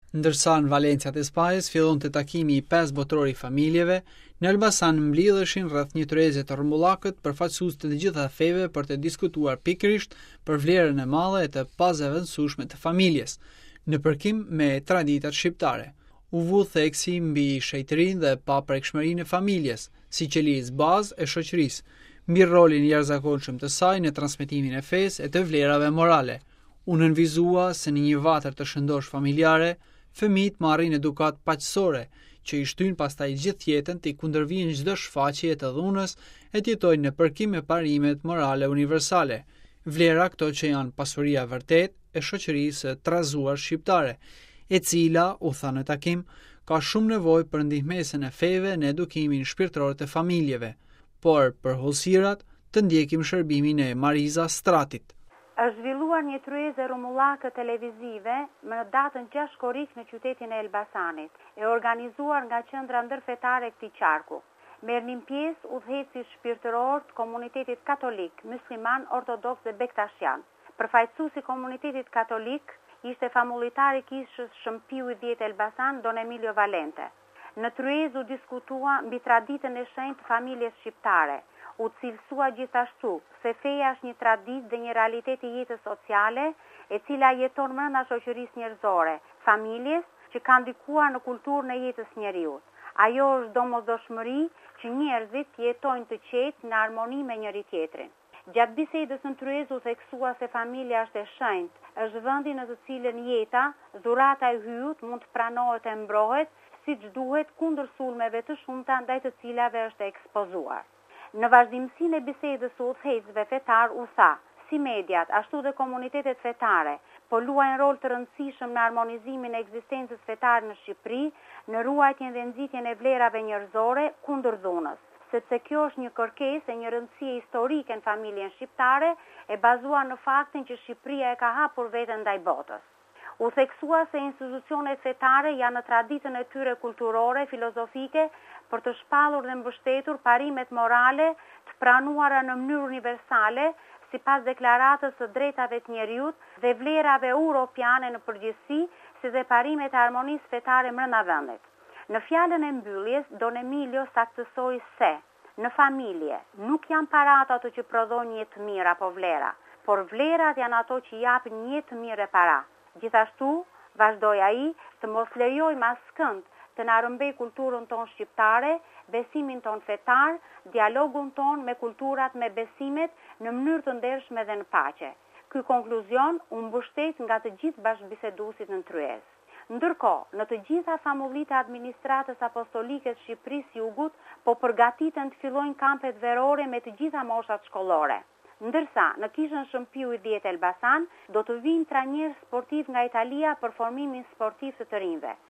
Ndërsa në Valencia të Spajës fillonte takimi i 5 botror i familjeve, në Elbasan mblidheshin rreth një tryeze të rrumbullakët përfaqësues të gjitha feve për të diskutuar pikërisht për vlerën e madhe e të pazëvendësueshme të familjes, në përkim me traditat shqiptare. U vu theksi mbi shejtërinë dhe paprekshmërinë e familjes, si qelizë bazë e shoqërisë, mbi rolin jashtëzakonshëm të saj në transmetimin e fesë e të vlerave morale. U nënvizua se në një vatër të shëndosh familjare, fëmijët marrin edukat paqësore, që i shtyn pastaj gjithë jetën të i kundërvijnë çdo shfaqje të dhunës e të jetojnë në përkim me parimet morale universale. Vlera këto që janë pasuria vërtet e shoqërisë së trazuar shqiptare, e cila, u tha në takim, ka shumë nevojë për ndihmesën e feve në edukimin shpirtëror të familjeve, por për hollësirat të ndjekim shërbimin e Mariza Stratit. Është zhvilluar një tryezë rrumullake televizive në datën 6 korrik në qytetin e Elbasanit, e organizuar nga qendra ndërfetare e këtij qarku. Merrnin pjesë udhëheci shpirtëror të komunitetit katolik, musliman, ortodoks dhe bektashian. Përfaqësuesi i komunitetit katolik ishte famulitari i kishës Shëmpiu i 10 Elbasan, Don Emilio Valente. Në tryezë u diskutua mbi traditën e shenjtë të familjes shqiptare. U cilësua gjithashtu se feja është një traditë dhe një realitet i jetës sociale, e cila jeton brenda shoqërisë njerëzore, familjes që kanë ndikuar në kulturën e jetës njerëzit. Ajo është domosdoshmëri që njerëzit jetojnë të qetë në armoni me njëri tjetrin. Gjatë bisedës në tryezë u theksua se familja është e shenjtë, është vendi në të cilën jeta, dhurata e hyjut mund të pranohet e mbrohet siç duhet kundër sulmeve të shumta ndaj të cilave është ekspozuar. Në vazhdimsinë e bisedës së udhëheqësve fetar u tha, si mediat, ashtu dhe komunitetet fetare, po luajnë rol të rëndësishëm në armonizimin e ekzistencës fetare në Shqipëri, në ruajtjen dhe nxitjen e vlerave njerëzore kundër dhunës, sepse kjo është një kërkesë e një rëndësie historike në familjen shqiptare, e bazuar në faktin që Shqipëria e ka hapur veten ndaj botës. U theksua se institucionet fetare janë në traditën e tyre kulturore, filozofike, për të shpallur dhe mbështetur parimet morale të pranuara në mënyrë universale sipas deklaratës së drejtave të njerëzit dhe vlerave europiane në përgjithësi, si dhe parimet e harmonisë fetare brenda vendit. Në fjalën e mbylljes, Don Emilio saktësoi se në familje nuk janë paratë ato që prodhojnë një jetë të mirë apo vlera, por vlerat janë ato që japin një jetë të mirë e para. Gjithashtu, vazhdoi ai, të mos lejojmë askënd të na rrëmbej kulturën tonë shqiptare, besimin tonë fetar, dialogun tonë me kulturat me besimet në mënyrë të ndershme dhe në paqe. Ky konkluzion u mbështet nga të gjithë bashkëbiseduesit në tryezë. Ndërkohë, në të gjitha famullitë e administratës apostolike të Shqipërisë Jugut, po përgatiten të fillojnë kampet verore me të gjitha moshat shkollore. Ndërsa, në kishën Shëmpiu i 10 Elbasan, do të vinë trajnerë sportiv nga Italia për formimin sportiv të rinjve.